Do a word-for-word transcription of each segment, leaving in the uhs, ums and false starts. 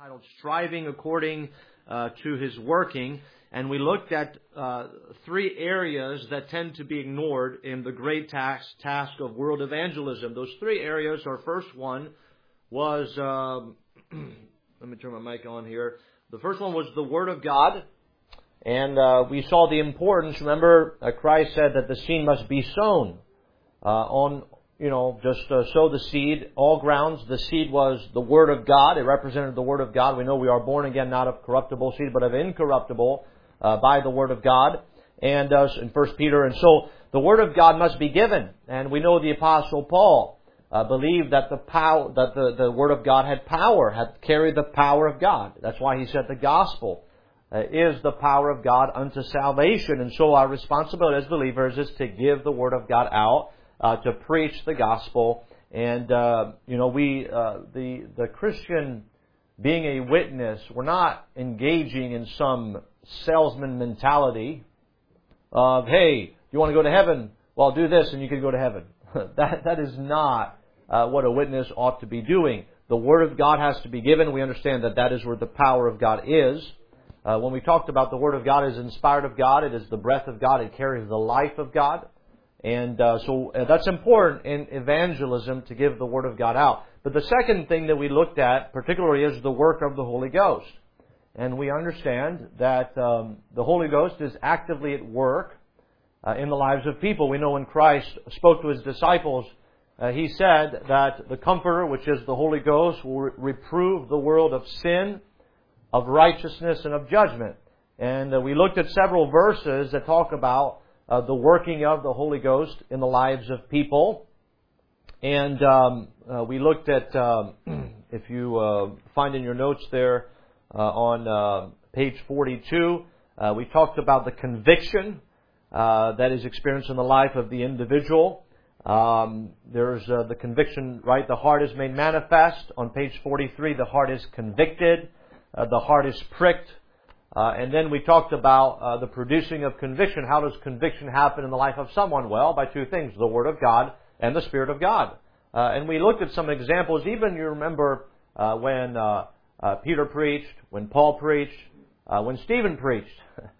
titled Striving According uh, to His Working, and we looked at uh, three areas that tend to be ignored in the great task, task of world evangelism. Those three areas, our first one was, um, let me turn my mic on here. The first one was the Word of God, and uh, we saw the importance. Remember, uh, Christ said that the seed must be sown uh, on You know, just uh, sow the seed, all grounds. The seed was the Word of God. It represented the Word of God. We know we are born again not of corruptible seed, but of incorruptible uh, by the Word of God. And uh, in First Peter. And so the Word of God must be given. And we know the Apostle Paul uh, believed that the power, that the, the Word of God had power, had carried the power of God. That's why he said the gospel uh, is the power of God unto salvation. And so our responsibility as believers is to give the Word of God out. Uh, to preach the gospel, and uh, you know we uh, the the Christian being a witness, we're not engaging in some salesman mentality of, hey, you want to go to heaven? Well, do this and you can go to heaven. that that is not uh, what a witness ought to be doing. The Word of God has to be given. We understand that that is where the power of God is. Uh, when we talked about the Word of God is inspired of God, it is the breath of God. It carries the life of God. And uh, so uh, that's important in evangelism to give the Word of God out. But the second thing that we looked at particularly is the work of the Holy Ghost. And we understand that um, the Holy Ghost is actively at work uh, in the lives of people. We know when Christ spoke to His disciples, uh, He said that the Comforter, which is the Holy Ghost, will re- reprove the world of sin, of righteousness, and of judgment. And uh, we looked at several verses that talk about Uh, the working of the Holy Ghost in the lives of people. And um, uh, we looked at, um, if you uh, find in your notes there uh, on uh, page forty-two, uh, we talked about the conviction uh, that is experienced in the life of the individual. Um, there's uh, the conviction, right? The heart is made manifest. On page forty-three, the heart is convicted. Uh, the heart is pricked. Uh, and then we talked about uh, the producing of conviction. How does conviction happen in the life of someone? Well, by two things, the Word of God and the Spirit of God. Uh, and we looked at some examples. Even you remember uh, when uh, uh, Peter preached, when Paul preached, uh, when Stephen preached.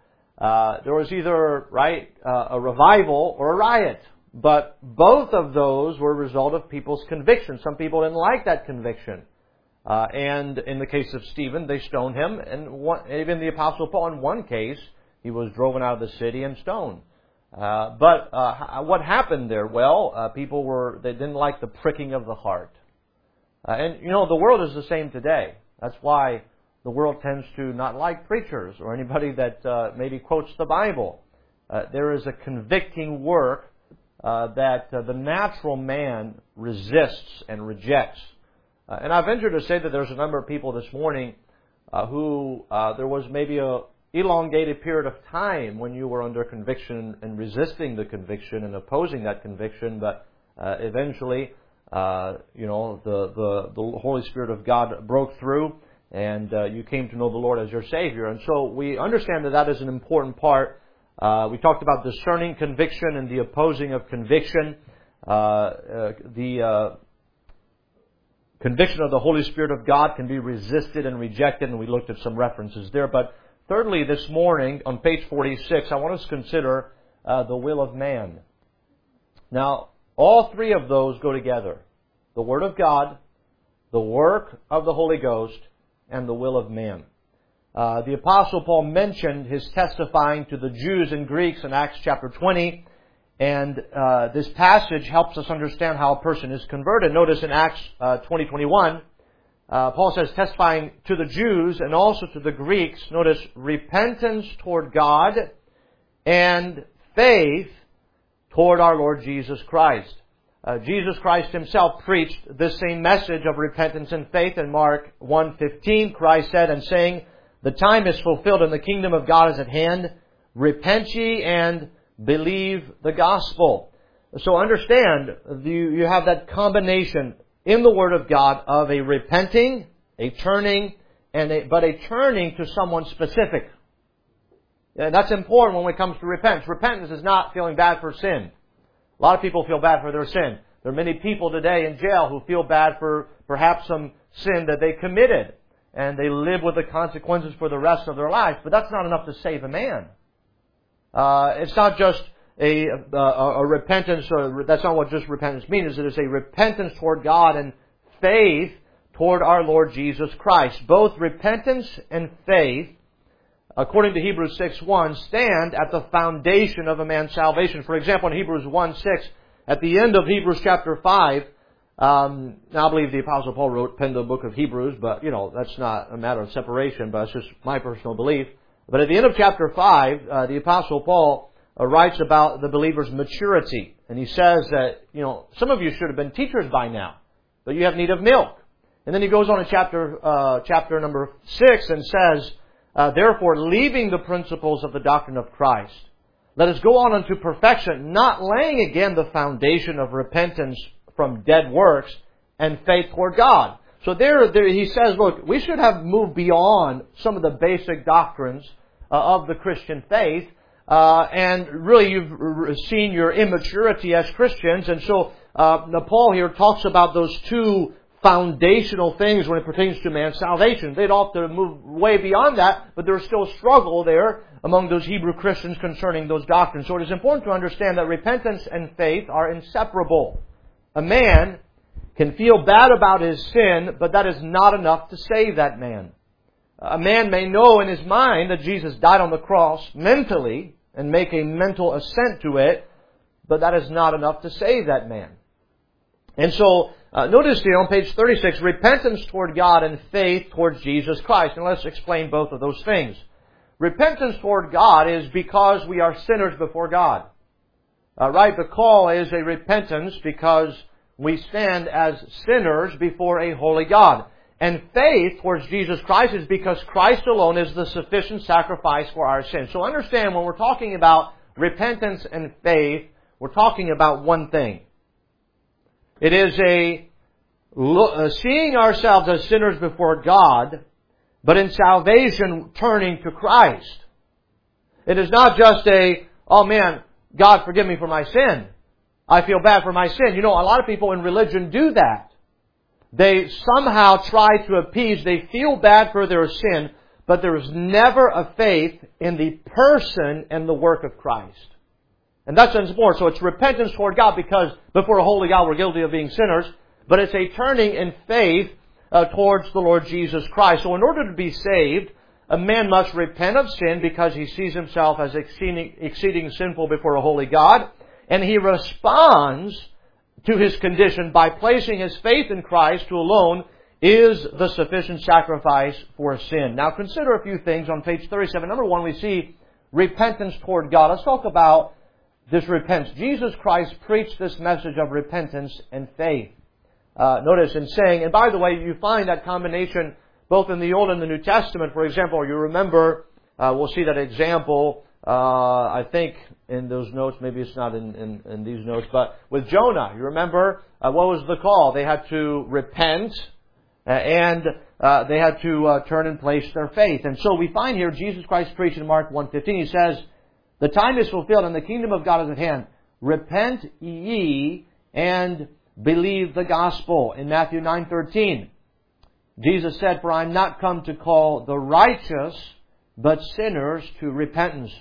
uh, there was either, right, uh, a revival or a riot. But both of those were a result of people's conviction. Some people didn't like that conviction. Uh, and in the case of Stephen, they stoned him. And one, even the Apostle Paul, in one case, he was driven out of the city and stoned. Uh, but uh, what happened there? Well, uh, people were, they didn't like the pricking of the heart. Uh, and, you know, the world is the same today. That's why the world tends to not like preachers or anybody that uh, maybe quotes the Bible. Uh, there is a convicting work uh, that uh, the natural man resists and rejects. Uh, and I venture to say that there's a number of people this morning uh, who uh, there was maybe a elongated period of time when you were under conviction and resisting the conviction and opposing that conviction, but uh, eventually, uh, you know, the, the the Holy Spirit of God broke through, and uh, you came to know the Lord as your Savior. And so we understand that that is an important part. Uh, we talked about discerning conviction and the opposing of conviction. Uh, uh, the uh, Conviction of the Holy Spirit of God can be resisted and rejected, and we looked at some references there. But thirdly, this morning, on page forty-six, I want us to consider uh, the will of man. Now, all three of those go together. The Word of God, the work of the Holy Ghost, and the will of man. Uh, the Apostle Paul mentioned his testifying to the Jews and Greeks in Acts chapter twenty. And uh, this passage helps us understand how a person is converted. Notice in Acts uh, twenty twenty-one, uh, Paul says, testifying to the Jews and also to the Greeks, notice, repentance toward God and faith toward our Lord Jesus Christ. Uh, Jesus Christ Himself preached this same message of repentance and faith in Mark one fifteen. Christ said, and saying, the time is fulfilled and the kingdom of God is at hand. Repent ye and believe the gospel. So understand, you, you have that combination in the Word of God of a repenting, a turning, and a, but a turning to someone specific. And that's important when it comes to repentance. Repentance is not feeling bad for sin. A lot of people feel bad for their sin. There are many people today in jail who feel bad for perhaps some sin that they committed. and they live with the consequences for the rest of their life. But that's not enough to save a man. Uh, it's not just a, a, a repentance, or that's not what just repentance means. It is a repentance toward God and faith toward our Lord Jesus Christ. Both repentance and faith, according to Hebrews six one, stand at the foundation of a man's salvation. For example, in Hebrews one six, at the end of Hebrews chapter five, um, now I believe the Apostle Paul wrote, penned the book of Hebrews, but, you know, that's not a matter of separation, but it's just my personal belief. But at the end of chapter five, uh, the Apostle Paul uh, writes about the believer's maturity. And he says that, you know, some of you should have been teachers by now, but you have need of milk. And then he goes on to chapter, uh, chapter number six and says, uh, therefore, leaving the principles of the doctrine of Christ, let us go on unto perfection, not laying again the foundation of repentance from dead works and faith toward God. So there, there he says, look, we should have moved beyond some of the basic doctrines uh, of the Christian faith. Uh, and really you've r- seen your immaturity as Christians. And so uh, Paul here talks about those two foundational things when it pertains to man's salvation. They'd ought to move way beyond that, but there's still a struggle there among those Hebrew Christians concerning those doctrines. So it is important to understand that repentance and faith are inseparable. A man can feel bad about his sin, but that is not enough to save that man. A man may know in his mind that Jesus died on the cross mentally and make a mental assent to it, but that is not enough to save that man. And so, uh, notice here on page thirty-six, repentance toward God and faith towards Jesus Christ. And let's explain both of those things. Repentance toward God is because we are sinners before God. Uh, right? The call is a repentance because we stand as sinners before a holy God. And faith towards Jesus Christ is because Christ alone is the sufficient sacrifice for our sins. So understand, when we're talking about repentance and faith, we're talking about one thing. It is a uh, seeing ourselves as sinners before God, but in salvation turning to Christ. It is not just a, oh man, God forgive me for my sin. I feel bad for my sin. You know, a lot of people in religion do that. They somehow try to appease, they feel bad for their sin, but there is never a faith in the person and the work of Christ. And that's important. So it's repentance toward God because before a holy God we're guilty of being sinners, but it's a turning in faith uh, towards the Lord Jesus Christ. So in order to be saved, a man must repent of sin because he sees himself as exceeding, exceeding sinful before a holy God. And he responds to his condition by placing his faith in Christ, who alone is the sufficient sacrifice for sin. Now consider a few things on page thirty-seven. Number one, we see repentance toward God. Let's talk about this repentance. Jesus Christ preached this message of repentance and faith. Uh, notice in saying, and by the way, you find that combination both in the Old and the New Testament. For example, you remember, uh, we'll see that example, uh, I think in those notes, maybe it's not in, in, in these notes, but with Jonah, you remember, uh, what was the call? They had to repent, uh, and uh, they had to uh, turn and place their faith. And so we find here, Jesus Christ preached in Mark one fifteen, He says, the time is fulfilled and the kingdom of God is at hand. Repent ye and believe the gospel. In Matthew nine thirteen, Jesus said, for I am not come to call the righteous, but sinners to repentance.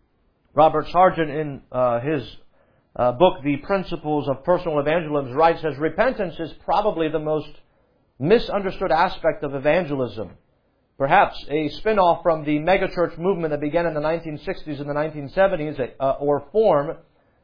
Robert Sargent, in uh, his uh, book, The Principles of Personal Evangelism, writes, says, repentance is probably the most misunderstood aspect of evangelism. Perhaps a spin-off from the megachurch movement that began in the nineteen sixties and the nineteen seventies, uh, or form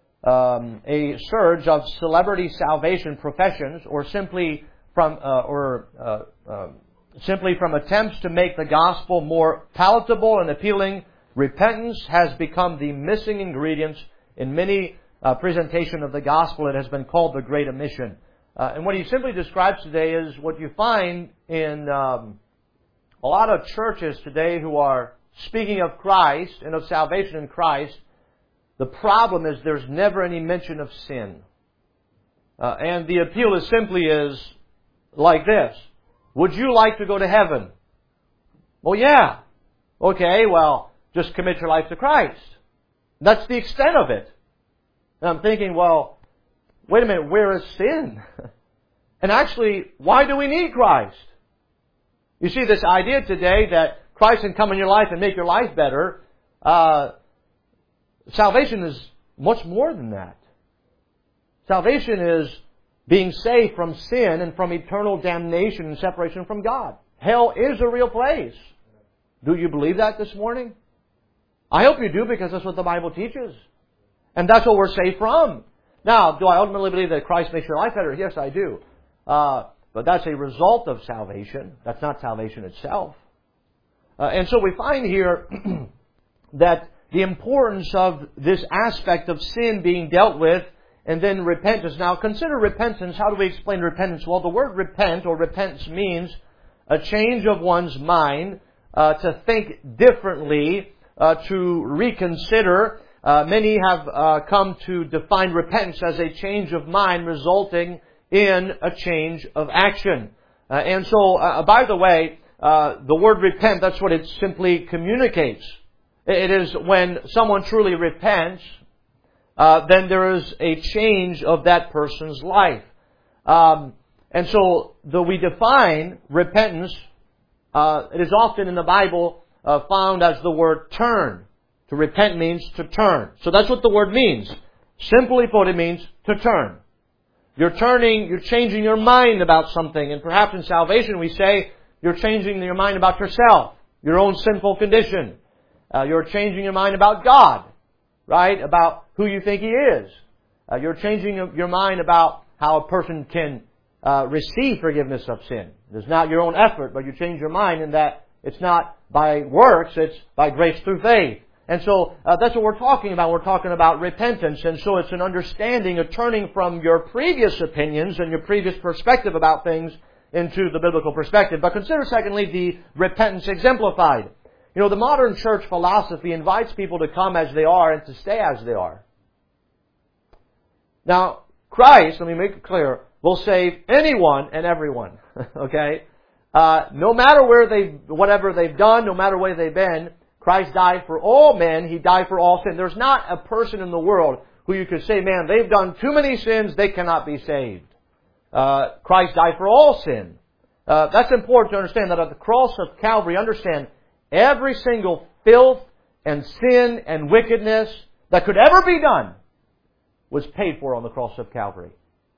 um, a surge of celebrity salvation professions, or simply from uh, or uh, uh, simply from attempts to make the gospel more palatable and appealing. Repentance has become the missing ingredient in many uh, presentation of the gospel. It has been called the Great Omission. Uh, and what he simply describes today is what you find in um, a lot of churches today who are speaking of Christ and of salvation in Christ. The problem is there's never any mention of sin. Uh, and the appeal is simply is like this. Would you like to go to heaven? Well, yeah. Okay, well, just commit your life to Christ. That's the extent of it. And I'm thinking, well, wait a minute, where is sin? And actually, why do we need Christ? You see, this idea today that Christ can come in your life and make your life better, uh, salvation is much more than that. Salvation is being saved from sin and from eternal damnation and separation from God. Hell is a real place. Do you believe that this morning? I hope you do, because that's what the Bible teaches. And that's what we're saved from. Now, do I ultimately believe that Christ makes your life better? Yes, I do. Uh, but that's a result of salvation. That's not salvation itself. Uh, and so we find here that the importance of this aspect of sin being dealt with, and then repentance. Now, consider repentance. How do we explain repentance? Well, the word repent or repentance means a change of one's mind, uh, to think differently, uh, to reconsider. Uh, many have uh, come to define repentance as a change of mind resulting in a change of action. Uh, and so, uh, by the way, uh, the word repent, that's what it simply communicates. It is when someone truly repents, uh, then there is a change of that person's life. Um, and so, though we define repentance, uh, it is often in the Bible uh, found as the word turn. To repent means to turn. So that's what the word means. Simply put, it means to turn. You're turning, you're changing your mind about something. And perhaps in salvation we say you're changing your mind about yourself, your own sinful condition. Uh, you're changing your mind about God, right? About who you think He is. Uh, you're changing your mind about how a person can uh, receive forgiveness of sin. It's not your own effort, but you change your mind in that it's not by works, it's by grace through faith. And so uh, that's what we're talking about. We're talking about repentance. And so it's an understanding, a turning from your previous opinions and your previous perspective about things into the biblical perspective. But consider, secondly, the repentance exemplified. You know, the modern church philosophy invites people to come as they are and to stay as they are. Now, Christ, let me make it clear, will save anyone and everyone. Okay? Uh, no matter where they, whatever they've done, no matter where they've been, Christ died for all men. He died for all sin. There's not a person in the world who you could say, man, they've done too many sins, they cannot be saved. Uh, Christ died for all sin. Uh, that's important to understand that at the cross of Calvary, understand every single filth and sin and wickedness that could ever be done was paid for on the cross of Calvary.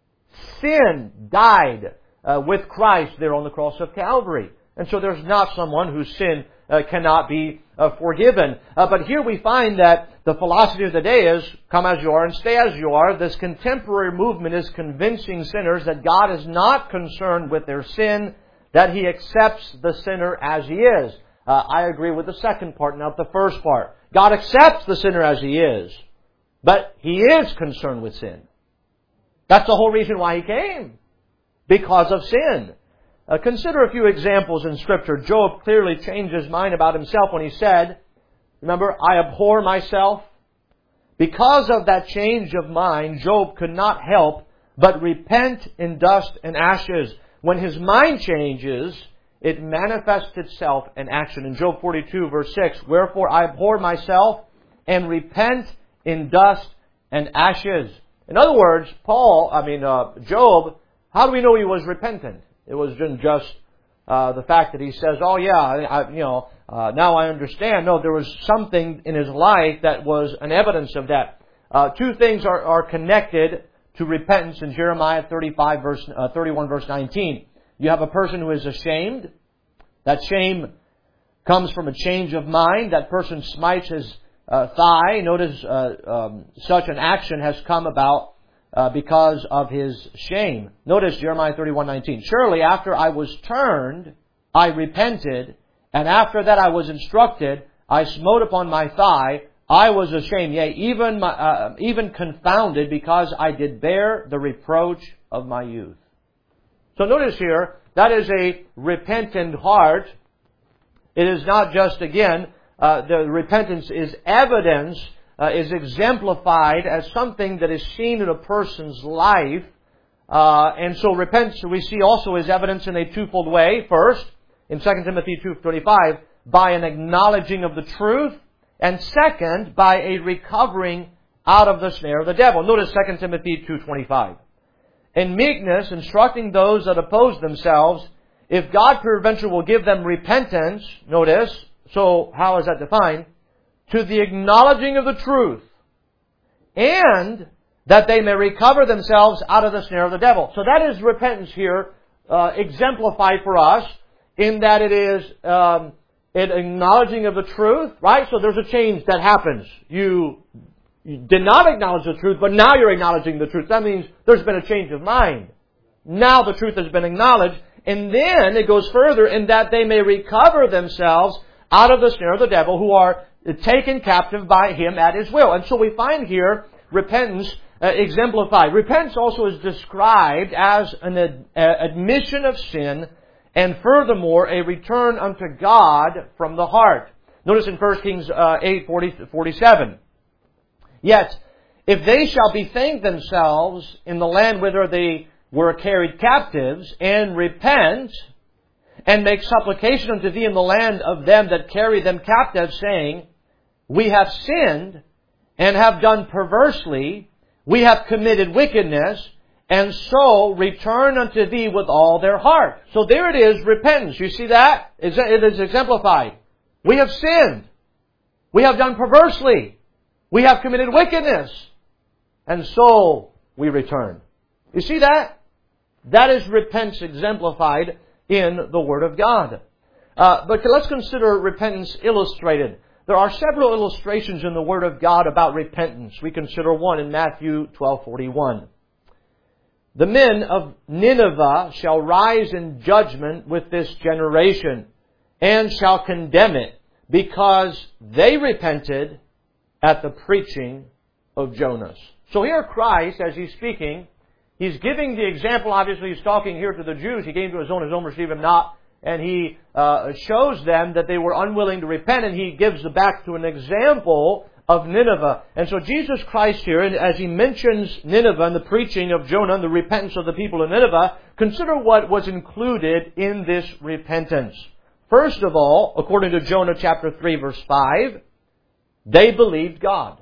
Sin died uh, with Christ there on the cross of Calvary. And so there's not someone whose sin uh, cannot be uh, forgiven. Uh, but here we find that the philosophy of the day is, come as you are and stay as you are. This contemporary movement is convincing sinners that God is not concerned with their sin, that He accepts the sinner as he is. Uh, I agree with the second part, not the first part. God accepts the sinner as he is, but He is concerned with sin. That's the whole reason why He came. Because of sin. Uh, consider a few examples in Scripture. Job clearly changed his mind about himself when he said, remember, I abhor myself. Because of that change of mind, Job could not help but repent in dust and ashes. When his mind changes, it manifests itself in action. In Job forty-two, verse six, wherefore I abhor myself and repent in dust and ashes. In other words, Paul, I mean, uh, Job, how do we know he was repentant? It wasn't just uh, the fact that he says, oh yeah, I, you know, uh, now I understand. No, there was something in his life that was an evidence of that. Uh, two things are, are connected to repentance in Jeremiah thirty-five, verse, uh, thirty-one, verse nineteen. You have a person who is ashamed. That shame comes from a change of mind. That person smites his uh, thigh. Notice uh, um, such an action has come about Uh, because of his shame. Notice Jeremiah thirty-one nineteen. Surely after I was turned, I repented, and after that I was instructed, I smote upon my thigh. I was ashamed, yea, even my, uh, even confounded, because I did bear the reproach of my youth. So notice here, that is a repentant heart. It is not just, again, uh, the repentance is evidence, Uh, is exemplified as something that is seen in a person's life. Uh, and so repentance, we see also is evidence in a twofold way. First, in Second Timothy two twenty-five, by an acknowledging of the truth. And second, by a recovering out of the snare of the devil. Notice Second Timothy two twenty-five. In meekness, instructing those that oppose themselves, if God peradventure will give them repentance, notice, so how is that defined? To the acknowledging of the truth, and that they may recover themselves out of the snare of the devil. So that is repentance here, uh, exemplified for us, in that it is um, an acknowledging of the truth, right? So there's a change that happens. You, you did not acknowledge the truth, but now you're acknowledging the truth. That means there's been a change of mind. Now the truth has been acknowledged. And then it goes further in that they may recover themselves out of the snare of the devil, who are taken captive by him at his will. And so we find here repentance uh, exemplified. Repentance also is described as an ad- admission of sin, and furthermore a return unto God from the heart. Notice in First Kings uh, eight forty-seven. Yet, if they shall bethink themselves in the land whither they were carried captives, and repent, and make supplication unto thee in the land of them that carry them captive, saying, we have sinned, and have done perversely, we have committed wickedness, and so return unto thee with all their heart. So there it is, repentance. You see that? It is exemplified. We have sinned. We have done perversely. We have committed wickedness. And so we return. You see that? That is repentance exemplified in the Word of God. Uh, but let's consider repentance illustrated. There are several illustrations in the Word of God about repentance. We consider one in Matthew twelve forty-one. The men of Nineveh shall rise in judgment with this generation, and shall condemn it, because they repented at the preaching of Jonas. So here Christ, as He's speaking, He's giving the example. Obviously, He's talking here to the Jews. He came to His own, His own received Him not. And He uh, shows them that they were unwilling to repent, and He gives them back to an example of Nineveh. And so Jesus Christ here, as He mentions Nineveh and the preaching of Jonah and the repentance of the people of Nineveh, consider what was included in this repentance. First of all, according to Jonah chapter three verse five, they believed God.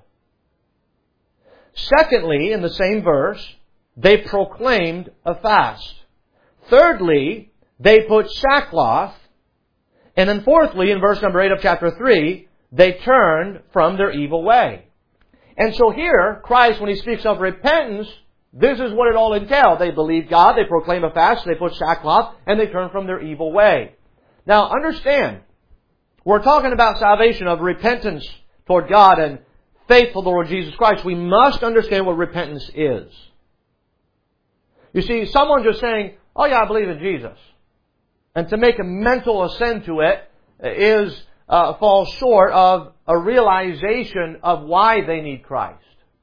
Secondly, in the same verse, they proclaimed a fast. Thirdly, they put sackcloth. And then fourthly, in verse number eight of chapter three, they turned from their evil way. And so here, Christ, when He speaks of repentance, this is what it all entails. They believe God, they proclaim a fast, they put sackcloth, and they turn from their evil way. Now, understand, we're talking about salvation, of repentance toward God and faith to the Lord Jesus Christ. We must understand what repentance is. You see, someone just saying, oh yeah, I believe in Jesus, and to make a mental assent to it is uh, falls short of a realization of why they need Christ.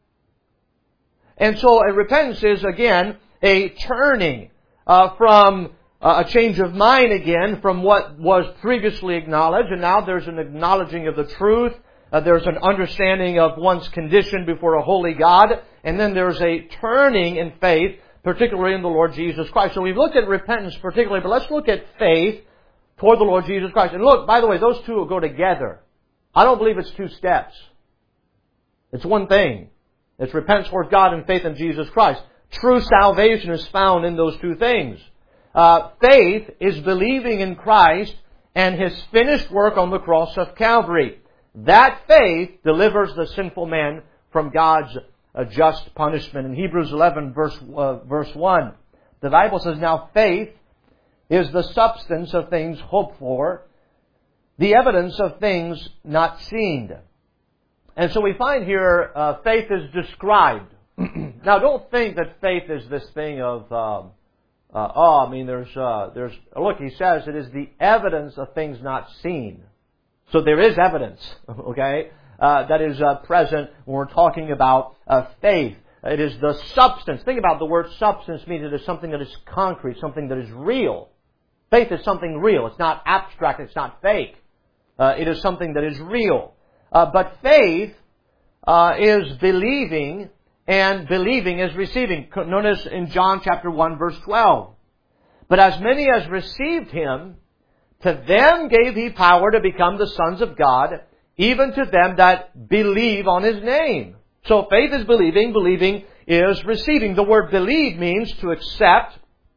And so a repentance is, again, a turning uh, from uh, a change of mind again from what was previously acknowledged, and now there's an acknowledging of the truth. Uh, there's an understanding of one's condition before a holy God, and then there's a turning in faith, particularly in the Lord Jesus Christ. So we've looked at repentance particularly, but let's look at faith toward the Lord Jesus Christ. And look, by the way, those two will go together. I don't believe it's two steps. It's one thing. It's repentance toward God and faith in Jesus Christ. True salvation is found in those two things. Uh, faith is believing in Christ and His finished work on the cross of Calvary. That faith delivers the sinful man from God's uh, just punishment. In Hebrews eleven verse, uh, verse one, the Bible says, now faith is the substance of things hoped for, the evidence of things not seen. And so we find here uh, faith is described. Now, don't think that faith is this thing of, um, uh, oh, I mean, there's, uh, there's, look, he says it is the evidence of things not seen. So there is evidence, okay, uh, that is uh, present when we're talking about uh, faith. It is the substance. Think about the word substance means it is something that is concrete, something that is real. Faith is something real. It's not abstract. It's not fake. Uh, it is something that is real. Uh, but faith uh, is believing, and believing is receiving. Notice in John chapter one verse twelve. But as many as received Him, to them gave He power to become the sons of God, even to them that believe on His name. So faith is believing. Believing is receiving. The word believe means to accept,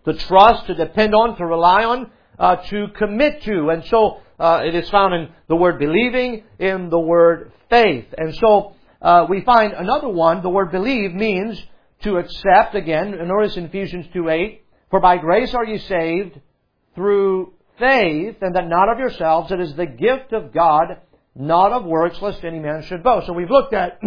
to trust, to depend on, to rely on, uh, to commit to. And so uh, it is found in the word believing, in the word faith. And so uh, we find another one, the word believe means to accept, again, notice in Ephesians two eight, for by grace are ye saved through faith, and that not of yourselves, it is the gift of God, not of works, lest any man should boast. So we've looked at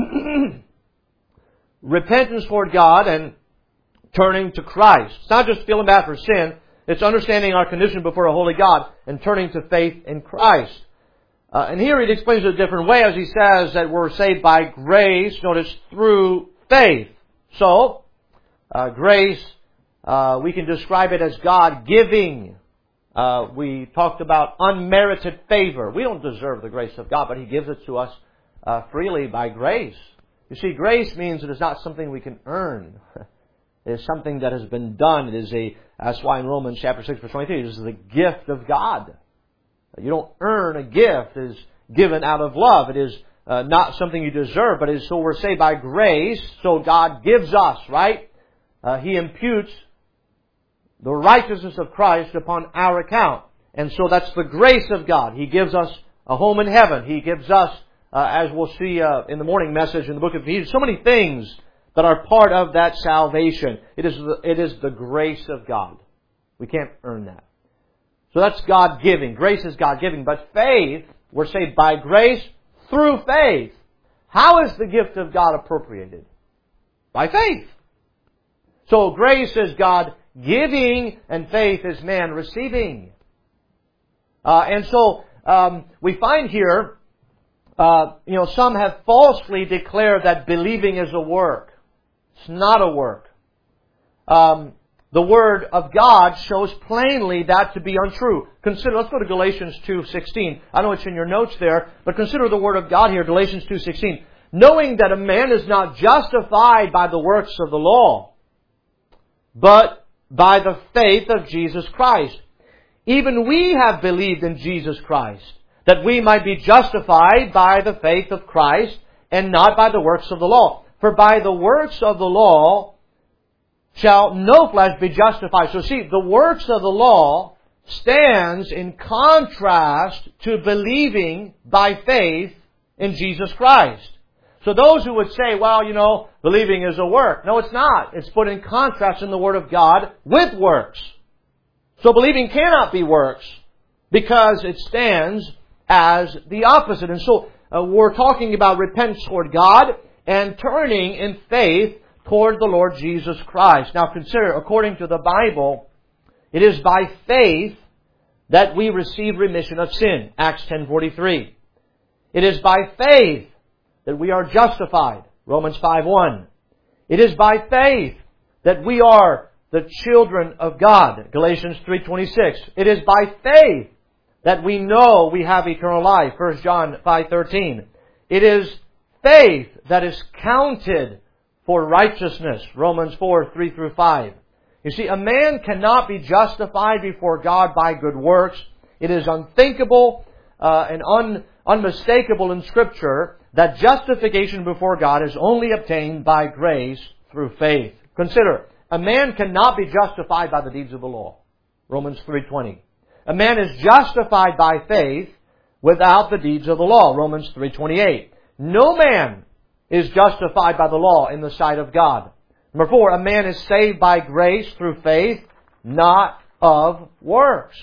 repentance toward God and turning to Christ. It's not just feeling bad for sin, it's understanding our condition before a holy God and turning to faith in Christ. Uh, and here he explains it a different way as he says that we're saved by grace, notice, through faith. So, uh, grace, uh, we can describe it as God giving. Uh, we talked about unmerited favor. We don't deserve the grace of God, but He gives it to us uh, freely by grace. You see, grace means it is not something we can earn. It is something that has been done. It is a, that's why in Romans chapter six verse twenty-three, it is the gift of God. You don't earn a gift. It is given out of love. It is uh, not something you deserve, but it is so we're saved by grace, so God gives us, right? Uh, he imputes the righteousness of Christ upon our account. And so that's the grace of God. He gives us a home in heaven. He gives us, uh, as we'll see uh, in the morning message in the book of Ephesians, so many things that are part of that salvation. It is the, it is the grace of God. We can't earn that. So that's God-giving. Grace is God-giving. But faith, we're saved by grace through faith. How is the gift of God appropriated? By faith. So grace is God giving and faith is man receiving. Uh, and so um, we find here, uh, you know, some have falsely declared that believing is a work. It's not a work. Um, the Word of God shows plainly that to be untrue. Consider, let's go to Galatians two sixteen. I know it's in your notes there, but consider the Word of God here, Galatians two sixteen. Knowing that a man is not justified by the works of the law, but by the faith of Jesus Christ. Even we have believed in Jesus Christ, that we might be justified by the faith of Christ, and not by the works of the law. For by the works of the law shall no flesh be justified. So see, the works of the law stands in contrast to believing by faith in Jesus Christ. So those who would say, well, you know, believing is a work. No, it's not. It's put in contrast in the Word of God with works. So believing cannot be works because it stands as the opposite. And so uh, we're talking about repentance toward God and turning in faith toward the Lord Jesus Christ. Now consider, according to the Bible, it is by faith that we receive remission of sin. Acts ten forty-three. It is by faith that we are justified. Romans five one. It is by faith that we are the children of God. Galatians three twenty-six. It is by faith that we know we have eternal life. First John five thirteen. It is faith that is counted for righteousness. Romans four three through five. You see, a man cannot be justified before God by good works. It is unthinkable uh, and un, unmistakable in Scripture that justification before God is only obtained by grace through faith. Consider, a man cannot be justified by the deeds of the law. Romans three twenty. A man is justified by faith without the deeds of the law. Romans three twenty-eight. No man is justified by the law in the sight of God. Number four, a man is saved by grace through faith, not of works.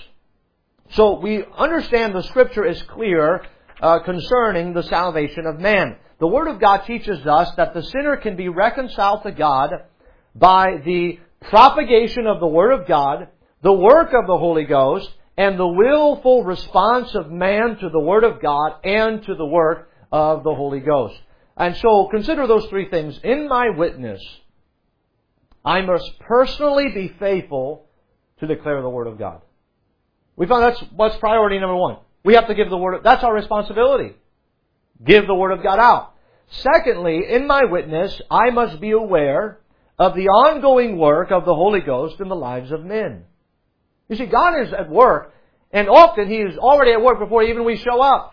So we understand the Scripture is clear uh, concerning the salvation of man. The Word of God teaches us that the sinner can be reconciled to God by the propagation of the Word of God, the work of the Holy Ghost, and the willful response of man to the Word of God and to the work of the Holy Ghost. And so consider those three things. In my witness, I must personally be faithful to declare the Word of God. We found that's what's priority number one. We have to give the Word of, that's our responsibility. Give the Word of God out. Secondly, in my witness, I must be aware of the ongoing work of the Holy Ghost in the lives of men. You see, God is at work, and often He is already at work before even we show up.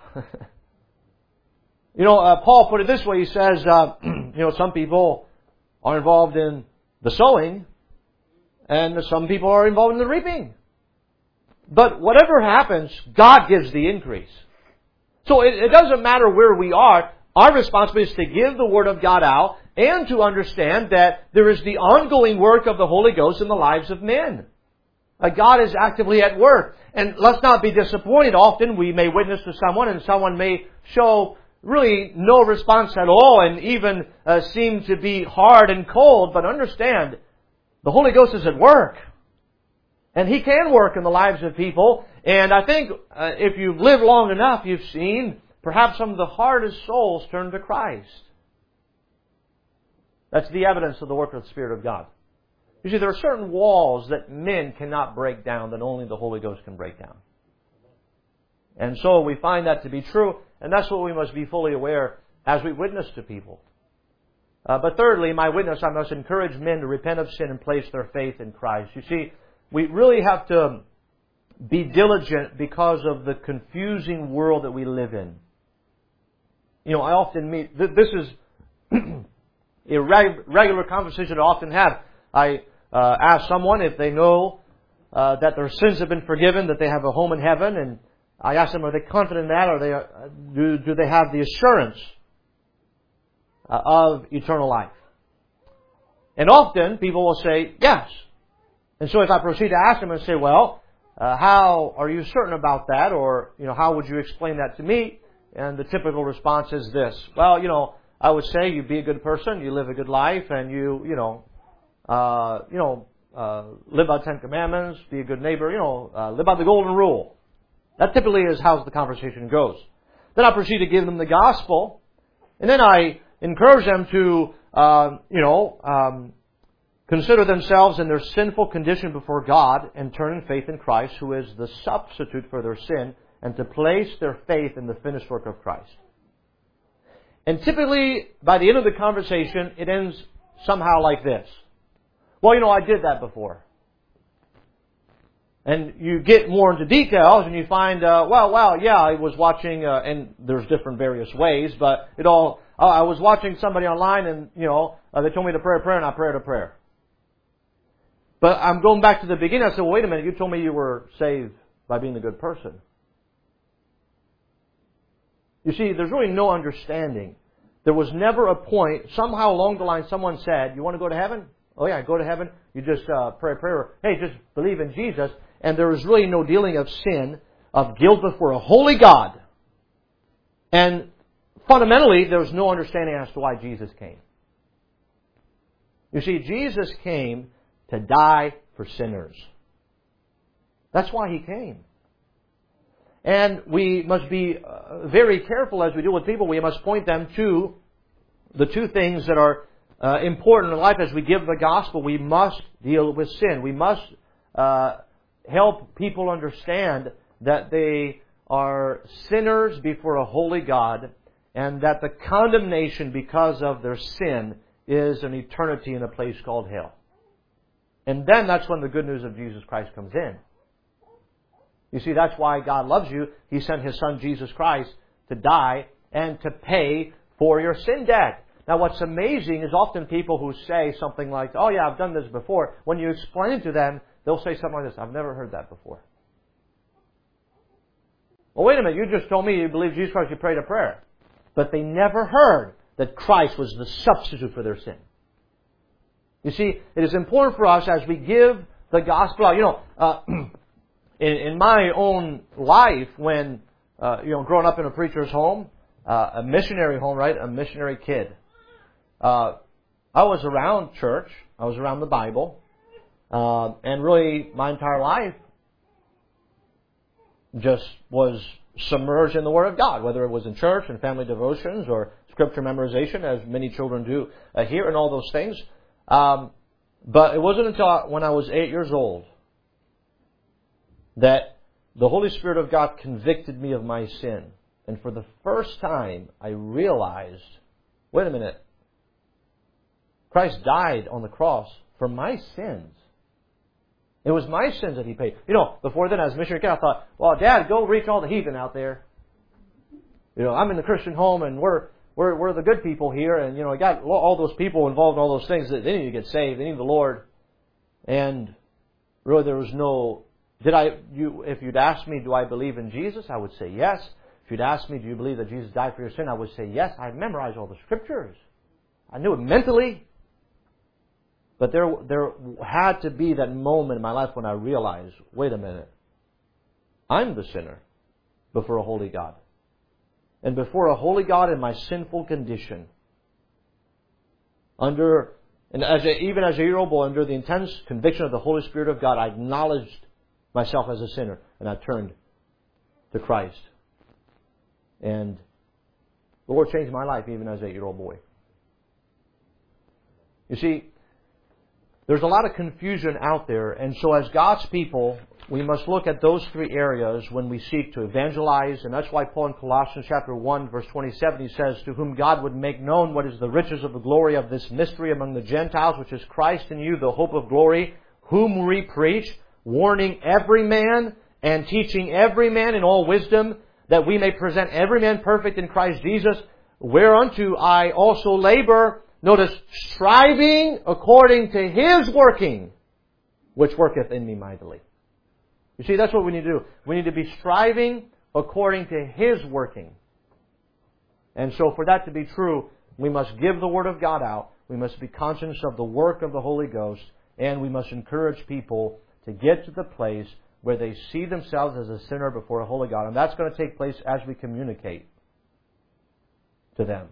You know, uh, Paul put it this way. He says, uh, you know, some people are involved in the sowing, And some people are involved in the reaping. But whatever happens, God gives the increase. So it, it doesn't matter where we are. Our responsibility is to give the Word of God out and to understand that there is the ongoing work of the Holy Ghost in the lives of men. Uh, God is actively at work. And let's not be disappointed. Often we may witness to someone and someone may show really no response at all and even uh, seem to be hard and cold. But understand, the Holy Ghost is at work. And He can work in the lives of people. And I think uh, if you've lived long enough, you've seen perhaps some of the hardest souls turn to Christ. That's the evidence of the work of the Spirit of God. You see, there are certain walls that men cannot break down that only the Holy Ghost can break down. And so we find that to be true, and that's what we must be fully aware as we witness to people. Uh, but thirdly, my witness, I must encourage men to repent of sin and place their faith in Christ. You see, we really have to be diligent because of the confusing world that we live in. You know, I often meet, th- this is a reg- regular conversation I often have. I uh, ask someone if they know uh, that their sins have been forgiven, that they have a home in heaven, and I ask them, are they confident in that, or they, uh, do, do they have the assurance uh, of eternal life? And often people will say, yes. And so if I proceed to ask them and say, well, uh, how are you certain about that? Or, you know, how would you explain that to me? And the typical response is this. Well, you know, I would say you be a good person, you live a good life, and you, you know, uh, you know, uh, live by the Ten Commandments, be a good neighbor, you know, uh, live by the Golden Rule. That typically is how the conversation goes. Then I proceed to give them the gospel, and then I encourage them to, uh, you know, um, consider themselves in their sinful condition before God and turn in faith in Christ, who is the substitute for their sin, and to place their faith in the finished work of Christ. And typically, by the end of the conversation, it ends somehow like this. Well, you know, I did that before. And you get more into details and you find, uh, well, well, yeah, I was watching, uh, and there's different various ways, but it all, uh, I was watching somebody online and, you know, uh, they told me to pray a prayer and I prayed a prayer. But I'm going back to the beginning. I said, well, wait a minute, you told me you were saved by being a good person. You see, there's really no understanding. There was never a point, somehow along the line someone said, you want to go to heaven? Oh yeah, go to heaven. You just uh, pray a prayer. Hey, just believe in Jesus. And there was really no dealing of sin, of guilt before a holy God. And fundamentally, there was no understanding as to why Jesus came. You see, Jesus came to die for sinners. That's why He came. And we must be uh, very careful as we deal with people. We must point them to the two things that are uh, important in life. As we give the gospel, we must deal with sin. We must uh, help people understand that they are sinners before a holy God, and that the condemnation because of their sin is an eternity in a place called hell. And then that's when the good news of Jesus Christ comes in. You see, that's why God loves you. He sent His Son, Jesus Christ, to die and to pay for your sin debt. Now, what's amazing is often people who say something like, oh yeah, I've done this before. When you explain it to them, they'll say something like this, I've never heard that before. Well, wait a minute, you just told me you believe Jesus Christ, you prayed a prayer. But they never heard that Christ was the substitute for their sin. You see, it is important for us as we give the gospel out. You know, uh, in, in my own life, when, uh, you know, growing up in a preacher's home, uh, a missionary home, right, a missionary kid, uh, I was around church, I was around the Bible, uh, and really my entire life just was submerged in the Word of God, whether it was in church and family devotions or scripture memorization, as many children do uh, here, and all those things. Um, but it wasn't until when I was eight years old that the Holy Spirit of God convicted me of my sin. And for the first time, I realized, wait a minute, Christ died on the cross for my sins. It was my sins that He paid. You know, before then, as a missionary kid, I thought, well, Dad, go reach all the heathen out there. You know, I'm in the Christian home and we're We're, we're the good people here, and, you know, I got all those people involved in all those things that they need to get saved. They need the Lord. And really there was no... Did I? You, if you'd ask me, do I believe in Jesus? I would say yes. If you'd ask me, do you believe that Jesus died for your sin? I would say yes. I memorized all the Scriptures. I knew it mentally. But there, there had to be that moment in my life when I realized, wait a minute. I'm the sinner before a holy God. And before a holy God in my sinful condition, under, and as a, even as a year-old boy, under the intense conviction of the Holy Spirit of God, I acknowledged myself as a sinner, and I turned to Christ. And the Lord changed my life even as an eight-year-old boy. You see, there's a lot of confusion out there, and so as God's people, we must look at those three areas when we seek to evangelize, and that's why Paul in Colossians chapter one, verse twenty-seven, he says, to whom God would make known what is the riches of the glory of this mystery among the Gentiles, which is Christ in you, the hope of glory, whom we preach, warning every man and teaching every man in all wisdom, that we may present every man perfect in Christ Jesus, whereunto I also labor. Notice, striving according to His working, which worketh in me mightily. You see, that's what we need to do. We need to be striving according to His working. And so for that to be true, we must give the Word of God out. We must be conscious of the work of the Holy Ghost. And we must encourage people to get to the place where they see themselves as a sinner before a holy God. And that's going to take place as we communicate to them.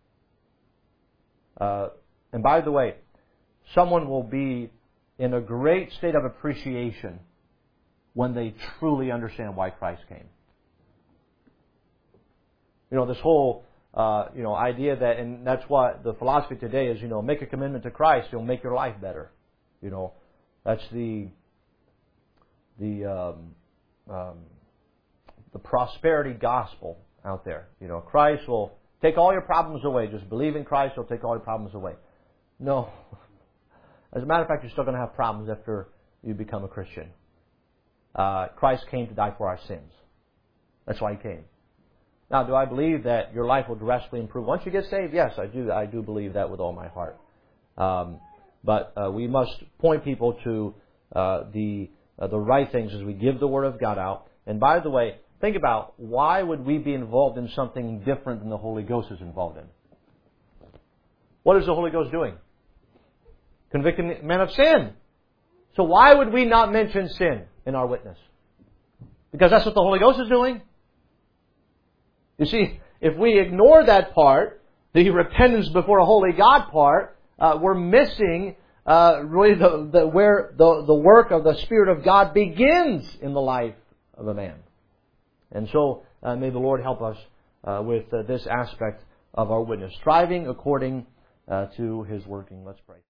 Uh, and by the way, someone will be in a great state of appreciation when they truly understand why Christ came. You know, this whole uh, you know idea that, and that's what the philosophy today is, you know, make a commitment to Christ, He'll make your life better. You know, that's the the um, um, the prosperity gospel out there. You know, Christ will take all your problems away. Just believe in Christ, He'll take all your problems away. No. As a matter of fact, you're still going to have problems after you become a Christian. Uh, Christ came to die for our sins. That's why He came. Now, do I believe that your life will drastically improve once you get saved? Yes, I do. I do believe that with all my heart. Um, but uh, we must point people to uh, the uh, the right things as we give the Word of God out. And by the way, think about, why would we be involved in something different than the Holy Ghost is involved in? What is the Holy Ghost doing? Convicting men of sin. So why would we not mention sin in our witness? Because that's what the Holy Ghost is doing. You see, if we ignore that part, the repentance before a holy God part, uh, we're missing uh, really the, the where the, the work of the Spirit of God begins in the life of a man. And so uh, may the Lord help us uh, with uh, this aspect of our witness, striving according uh, to His working. Let's pray.